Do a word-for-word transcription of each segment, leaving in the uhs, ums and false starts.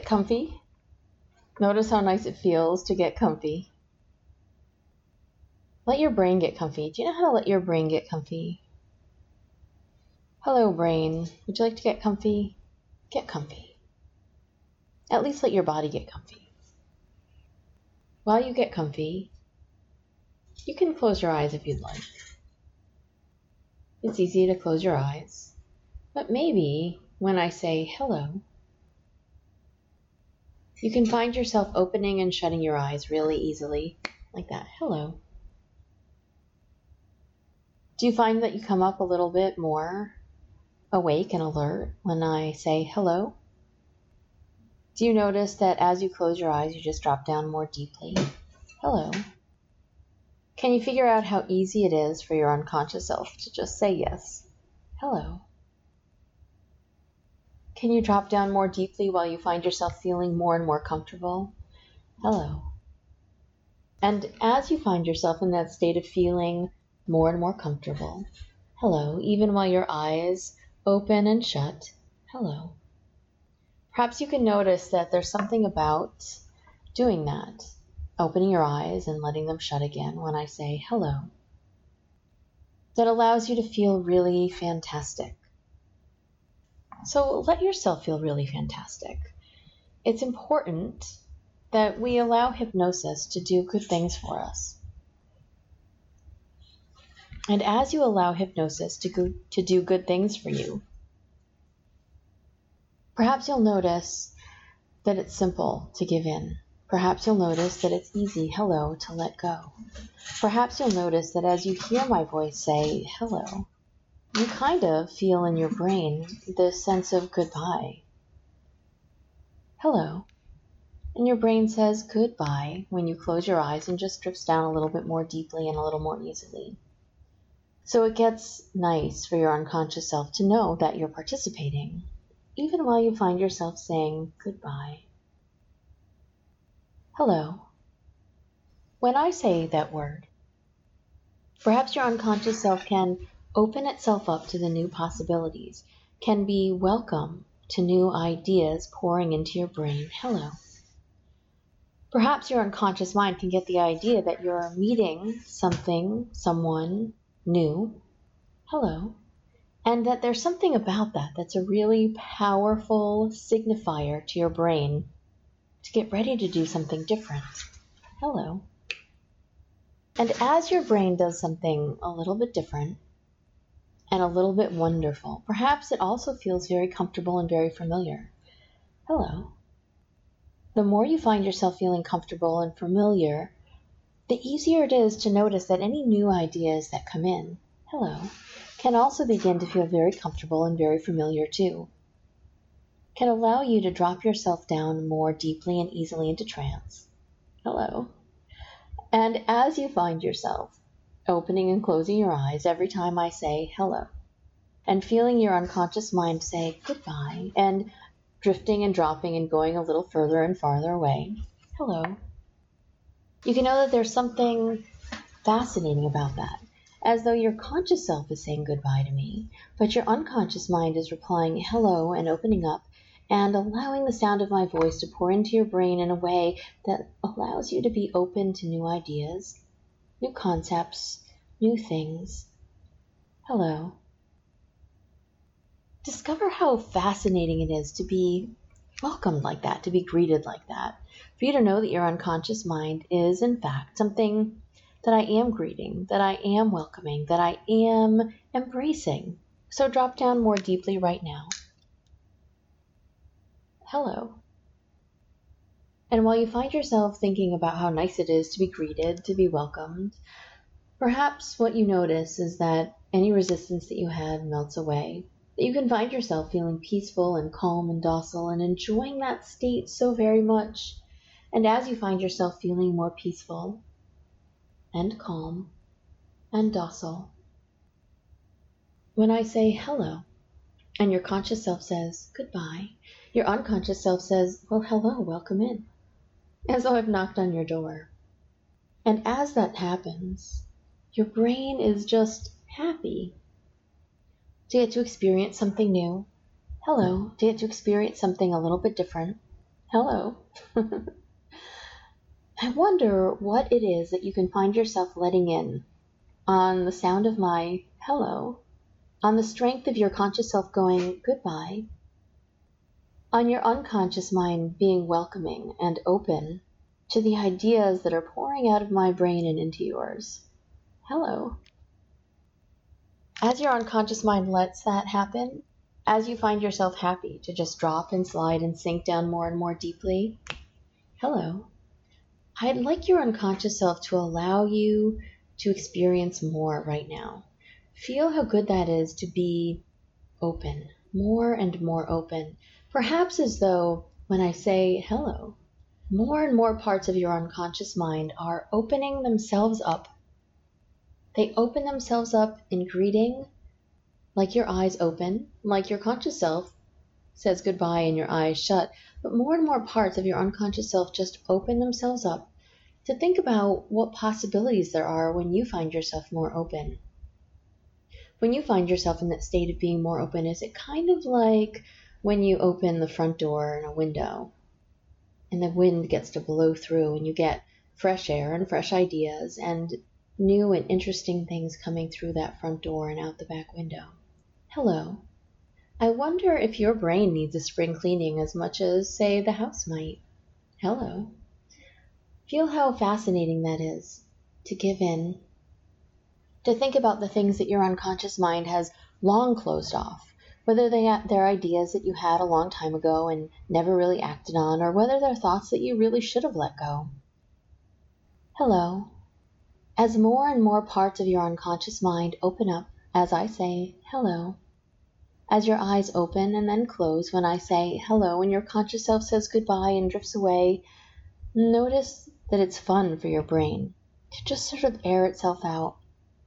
comfy. Notice how nice it feels to get comfy. Let your brain get comfy. Do you know how to let your brain get comfy? Hello, brain. Would you like to get comfy? Get comfy. At least let your body get comfy. While you get comfy, you can close your eyes if you'd like. It's easy to close your eyes, but maybe when I say hello, you can find yourself opening and shutting your eyes really easily, like that. Hello. Do you find that you come up a little bit more awake and alert when I say hello? Do you notice that as you close your eyes, you just drop down more deeply? Hello. Can you figure out how easy it is for your unconscious self to just say yes? Hello. Can you drop down more deeply while you find yourself feeling more and more comfortable? Hello. And as you find yourself in that state of feeling more and more comfortable, hello, even while your eyes open and shut, hello. Perhaps you can notice that there's something about doing that, opening your eyes and letting them shut again when I say hello, that allows you to feel really fantastic. So let yourself feel really fantastic. It's important that we allow hypnosis to do good things for us. And as you allow hypnosis to go, to do good things for you, perhaps you'll notice that it's simple to give in. Perhaps you'll notice that it's easy, hello, to let go. Perhaps you'll notice that as you hear my voice say hello, you kind of feel in your brain this sense of goodbye. Hello. And your brain says goodbye when you close your eyes and just drifts down a little bit more deeply and a little more easily. So it gets nice for your unconscious self to know that you're participating, even while you find yourself saying goodbye. Hello. When I say that word, perhaps your unconscious self can open itself up to the new possibilities, can be welcome to new ideas pouring into your brain. Hello. Perhaps your unconscious mind can get the idea that you're meeting something, someone new. Hello. And that there's something about that that's a really powerful signifier to your brain to get ready to do something different. Hello. And as your brain does something a little bit different and a little bit wonderful, perhaps it also feels very comfortable and very familiar. Hello. The more you find yourself feeling comfortable and familiar, the easier it is to notice that any new ideas that come in, hello, can also begin to feel very comfortable and very familiar too. Can allow you to drop yourself down more deeply and easily into trance. Hello. And as you find yourself opening and closing your eyes every time I say hello, and feeling your unconscious mind say goodbye, and drifting and dropping and going a little further and farther away, hello, you can know that there's something fascinating about that, as though your conscious self is saying goodbye to me, but your unconscious mind is replying hello and opening up and allowing the sound of my voice to pour into your brain in a way that allows you to be open to new ideas, new concepts, new things. Hello. Discover how fascinating it is to be welcomed like that, to be greeted like that, for you to know that your unconscious mind is, in fact, something that I am greeting, that I am welcoming, that I am embracing. So drop down more deeply right now. Hello. And while you find yourself thinking about how nice it is to be greeted, to be welcomed, perhaps what you notice is that any resistance that you had melts away, that you can find yourself feeling peaceful and calm and docile and enjoying that state so very much. And as you find yourself feeling more peaceful and calm and docile, when I say hello, and your conscious self says goodbye, your unconscious self says, well, hello, welcome in, as though I've knocked on your door. And as that happens, your brain is just happy to get to experience something new. Hello, to get to experience something a little bit different. Hello. I wonder what it is that you can find yourself letting in on the sound of my hello, on the strength of your conscious self going goodbye, on your unconscious mind being welcoming and open to the ideas that are pouring out of my brain and into yours. Hello. As your unconscious mind lets that happen, as you find yourself happy to just drop and slide and sink down more and more deeply, hello. I'd like your unconscious self to allow you to experience more right now. Feel how good that is to be open, more and more open. Perhaps as though when I say hello, more and more parts of your unconscious mind are opening themselves up. They open themselves up in greeting, like your eyes open, like your conscious self says goodbye and your eyes shut, but more and more parts of your unconscious self just open themselves up to think about what possibilities there are when you find yourself more open. When you find yourself in that state of being more open, is it kind of like when you open the front door in a window and the wind gets to blow through and you get fresh air and fresh ideas and new and interesting things coming through that front door and out the back window? Hello. I wonder if your brain needs a spring cleaning as much as, say, the house might. Hello. Feel how fascinating that is, to give in, to think about the things that your unconscious mind has long closed off, whether they are, they're ideas that you had a long time ago and never really acted on, or whether they're thoughts that you really should have let go. Hello. As more and more parts of your unconscious mind open up as I say hello, as your eyes open and then close when I say hello and your conscious self says goodbye and drifts away, notice that it's fun for your brain to just sort of air itself out,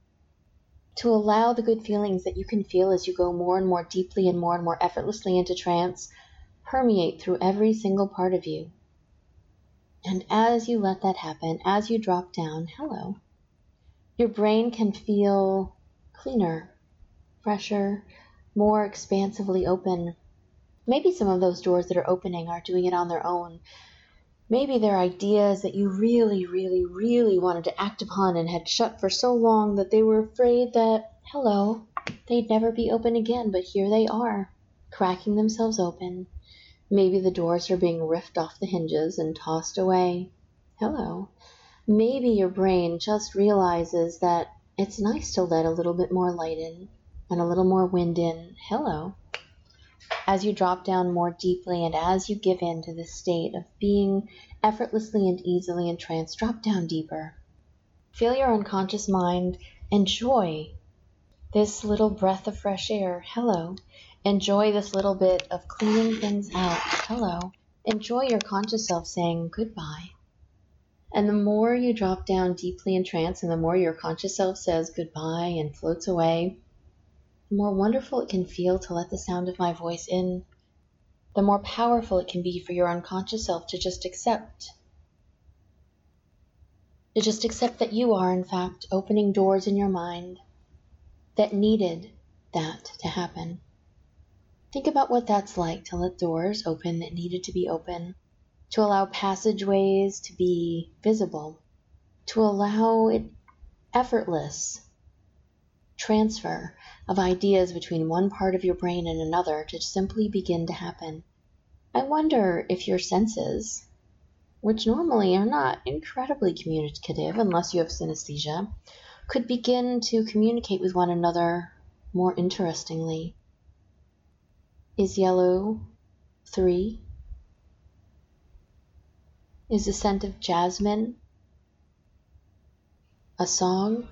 to allow the good feelings that you can feel as you go more and more deeply and more and more effortlessly into trance permeate through every single part of you. And as you let that happen, as you drop down, hello, your brain can feel cleaner, fresher, more expansively open. Maybe some of those doors that are opening are doing it on their own. Maybe they're ideas that you really, really, really wanted to act upon and had shut for so long that they were afraid that, hello, they'd never be open again, but here they are, cracking themselves open. Maybe the doors are being ripped off the hinges and tossed away. Hello. Maybe your brain just realizes that it's nice to let a little bit more light in and a little more wind in. Hello. As you drop down more deeply and as you give in to this state of being effortlessly and easily entranced, drop down deeper. Feel your unconscious mind enjoy this little breath of fresh air. Hello. Enjoy this little bit of cleaning things out. Hello. Enjoy your conscious self saying goodbye. And the more you drop down deeply in trance and the more your conscious self says goodbye and floats away, the more wonderful it can feel to let the sound of my voice in, the more powerful it can be for your unconscious self to just accept. To just accept that you are, in fact, opening doors in your mind that needed that to happen. Think about what that's like to let doors open that needed to be open, to allow passageways to be visible, to allow it effortless transfer of ideas between one part of your brain and another to simply begin to happen. I wonder if your senses, which normally are not incredibly communicative unless you have synesthesia, could begin to communicate with one another more interestingly. Is yellow three? Is the scent of jasmine a song?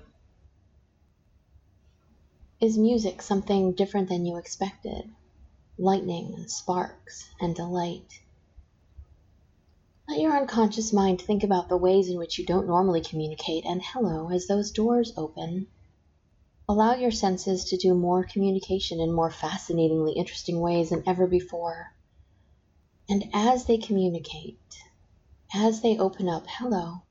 Is music something different than you expected? Lightning and sparks and delight. Let your unconscious mind think about the ways in which you don't normally communicate, and hello, as those doors open, allow your senses to do more communication in more fascinatingly interesting ways than ever before. And as they communicate, as they open up, hello,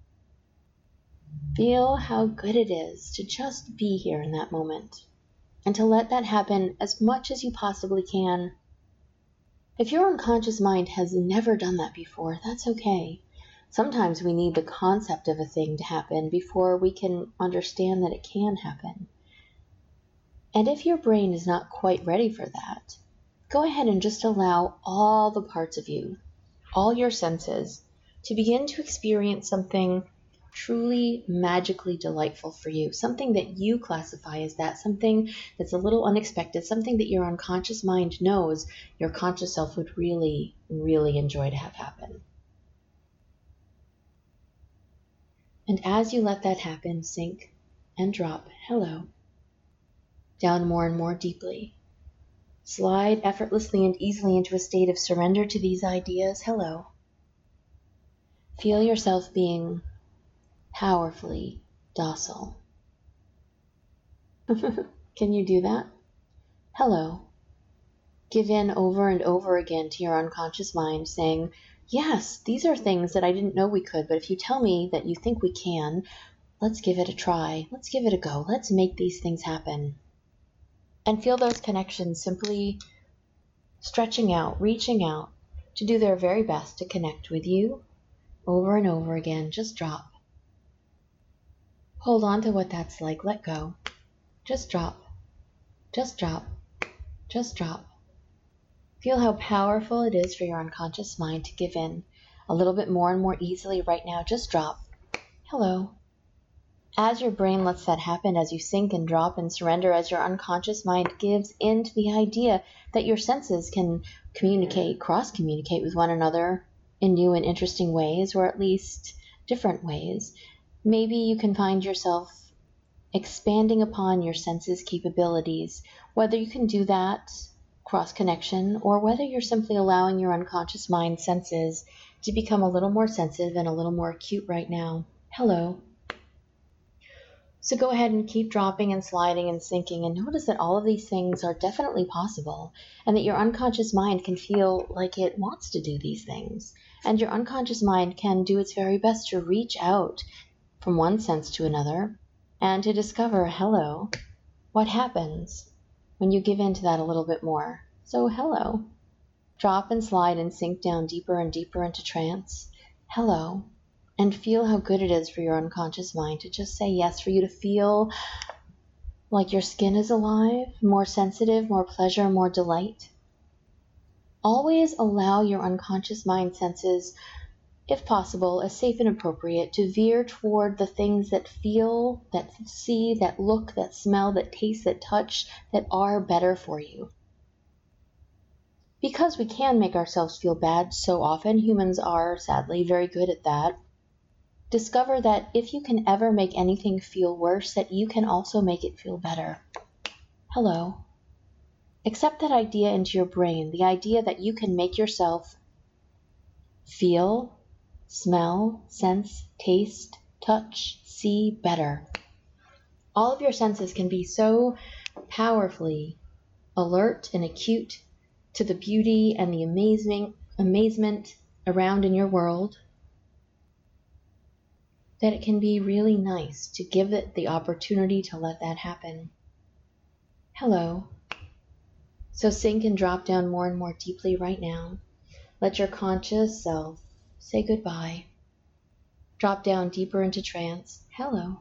feel how good it is to just be here in that moment and to let that happen as much as you possibly can. If your unconscious mind has never done that before, that's okay. Sometimes we need the concept of a thing to happen before we can understand that it can happen. And if your brain is not quite ready for that, go ahead and just allow all the parts of you, all your senses, to begin to experience something truly magically delightful for you, something that you classify as that, something that's a little unexpected, something that your unconscious mind knows your conscious self would really, really enjoy to have happen. And as you let that happen, sink and drop, hello, down more and more deeply. Slide effortlessly and easily into a state of surrender to these ideas, hello. Feel yourself being powerfully docile. Can you do that? Hello. Give in over and over again to your unconscious mind, saying, yes, these are things that I didn't know we could, but if you tell me that you think we can, let's give it a try. Let's give it a go. Let's make these things happen. And feel those connections simply stretching out, reaching out to do their very best to connect with you over and over again. Just drop. Hold on to what that's like. Let go. Just drop. Just drop. Just drop. Feel how powerful it is for your unconscious mind to give in a little bit more and more easily right now. Just drop. Hello. As your brain lets that happen, as you sink and drop and surrender, as your unconscious mind gives in to the idea that your senses can communicate, cross-communicate with one another in new and interesting ways, or at least different ways, maybe you can find yourself expanding upon your senses' capabilities, whether you can do that cross-connection, or whether you're simply allowing your unconscious mind senses to become a little more sensitive and a little more acute right now. Hello. So go ahead and keep dropping and sliding and sinking, and notice that all of these things are definitely possible, and that your unconscious mind can feel like it wants to do these things. And your unconscious mind can do its very best to reach out from one sense to another and to discover, hello, what happens when you give in to that a little bit more. So hello. Drop and slide and sink down deeper and deeper into trance. Hello. And feel how good it is for your unconscious mind to just say yes, for you to feel like your skin is alive, more sensitive, more pleasure, more delight. Always allow your unconscious mind senses, if possible, as safe and appropriate, to veer toward the things that feel, that see, that look, that smell, that taste, that touch, that are better for you. Because we can make ourselves feel bad so often, humans are, sadly, very good at that. Discover that if you can ever make anything feel worse, that you can also make it feel better. Hello. Accept that idea into your brain, the idea that you can make yourself feel, smell, sense, taste, touch, see better. All of your senses can be so powerfully alert and acute to the beauty and the amazing amazement around in your world that it can be really nice to give it the opportunity to let that happen. Hello. So sink and drop down more and more deeply right now. Let your conscious self say goodbye. Drop down deeper into trance. Hello.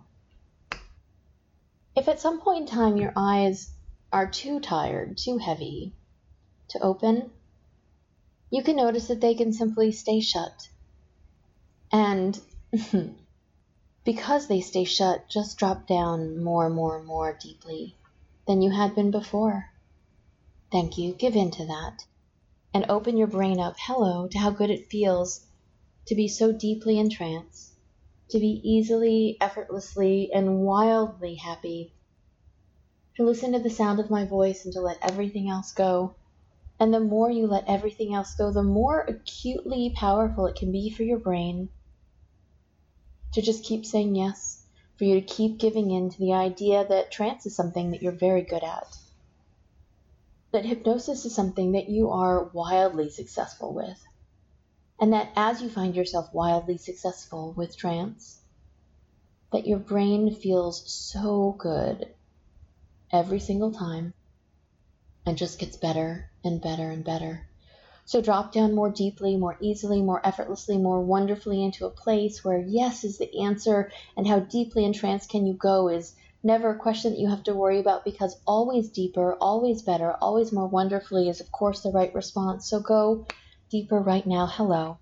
If at some point in time your eyes are too tired, too heavy to open, you can notice that they can simply stay shut. And because they stay shut, just drop down more and more and more deeply than you had been before. Thank you. Give in to that. And open your brain up, hello, to how good it feels to be so deeply in trance, to be easily, effortlessly, and wildly happy, to listen to the sound of my voice and to let everything else go. And the more you let everything else go, the more acutely powerful it can be for your brain to just keep saying yes, for you to keep giving in to the idea that trance is something that you're very good at, that hypnosis is something that you are wildly successful with, and that as you find yourself wildly successful with trance, that your brain feels so good every single time and just gets better and better and better. So drop down more deeply, more easily, more effortlessly, more wonderfully into a place where yes is the answer, and how deeply entranced can you go is never a question that you have to worry about, because always deeper, always better, always more wonderfully is of course the right response. So go deeper right now. Hello.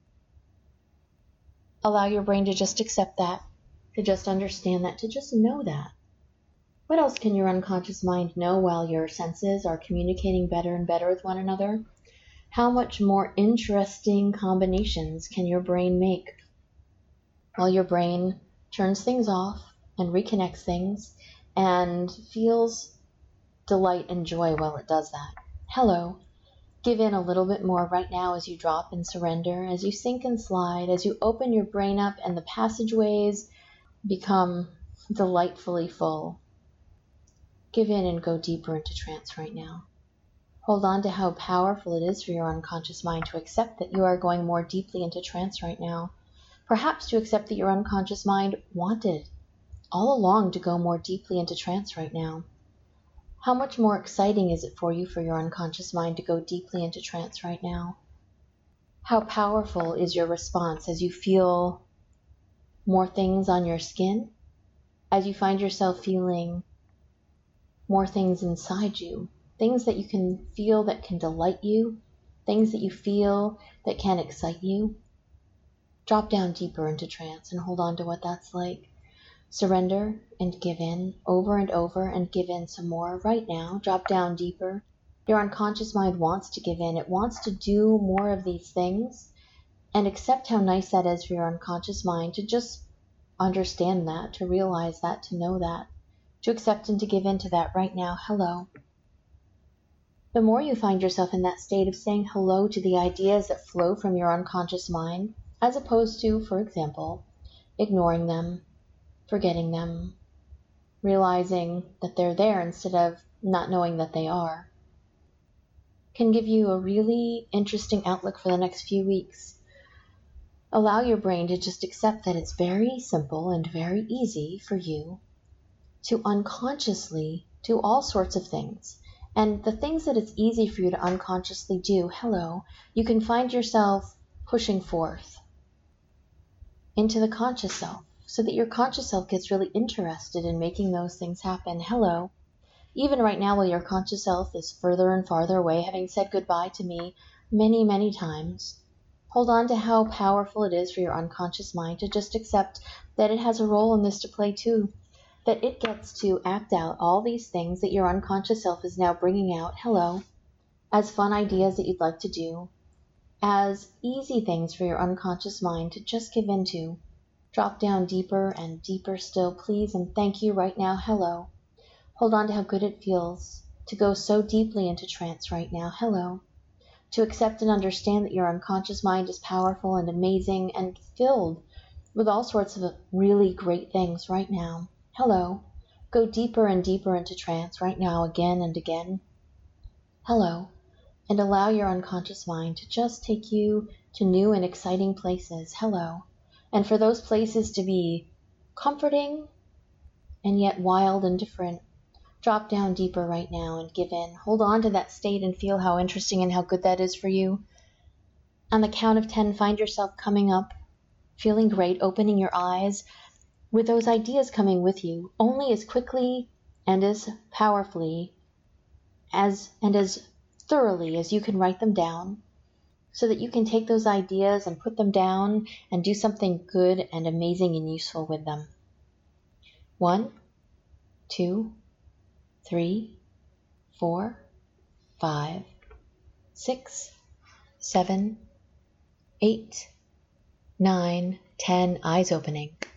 Allow your brain to just accept that, to just understand that, to just know that. What else can your unconscious mind know while your senses are communicating better and better with one another? How much more interesting combinations can your brain make while your brain turns things off and reconnects things and feels delight and joy while it does that? Hello. Give in a little bit more right now as you drop and surrender, as you sink and slide, as you open your brain up and the passageways become delightfully full. Give in and go deeper into trance right now. Hold on to how powerful it is for your unconscious mind to accept that you are going more deeply into trance right now. Perhaps to accept that your unconscious mind wanted all along to go more deeply into trance right now. How much more exciting is it for you for your unconscious mind to go deeply into trance right now? How powerful is your response as you feel more things on your skin, as you find yourself feeling more things inside you, things that you can feel that can delight you, things that you feel that can excite you? Drop down deeper into trance and hold on to what that's like. Surrender and give in over and over and give in some more right now. Drop down deeper. Your unconscious mind wants to give in. It wants to do more of these things. And accept how nice that is for your unconscious mind to just understand that, to realize that, to know that, to accept and to give in to that right now. Hello. The more you find yourself in that state of saying hello to the ideas that flow from your unconscious mind, as opposed to, for example, ignoring them, forgetting them, realizing that they're there instead of not knowing that they are, can give you a really interesting outlook for the next few weeks. Allow your brain to just accept that it's very simple and very easy for you to unconsciously do all sorts of things. And the things that it's easy for you to unconsciously do, hello, you can find yourself pushing forth into the conscious self, so that your conscious self gets really interested in making those things happen. Hello. Even right now, while your conscious self is further and farther away, having said goodbye to me many, many times, hold on to how powerful it is for your unconscious mind to just accept that it has a role in this to play too, that it gets to act out all these things that your unconscious self is now bringing out, hello, as fun ideas that you'd like to do, as easy things for your unconscious mind to just give into. Drop down deeper and deeper still, please, and thank you right now. Hello. Hold on to how good it feels to go so deeply into trance right now. Hello. To accept and understand that your unconscious mind is powerful and amazing and filled with all sorts of really great things right now. Hello. Go deeper and deeper into trance right now, again and again. Hello. And allow your unconscious mind to just take you to new and exciting places. Hello. And for those places to be comforting and yet wild and different. Drop down deeper right now and give in. Hold on to that state and feel how interesting and how good that is for you. On the count of ten, find yourself coming up, feeling great, opening your eyes, with those ideas coming with you, only as quickly and as powerfully as and as thoroughly as you can write them down, so that you can take those ideas and put them down and do something good and amazing and useful with them. One, two, three, four, five, six, seven, eight, nine, ten, eyes opening.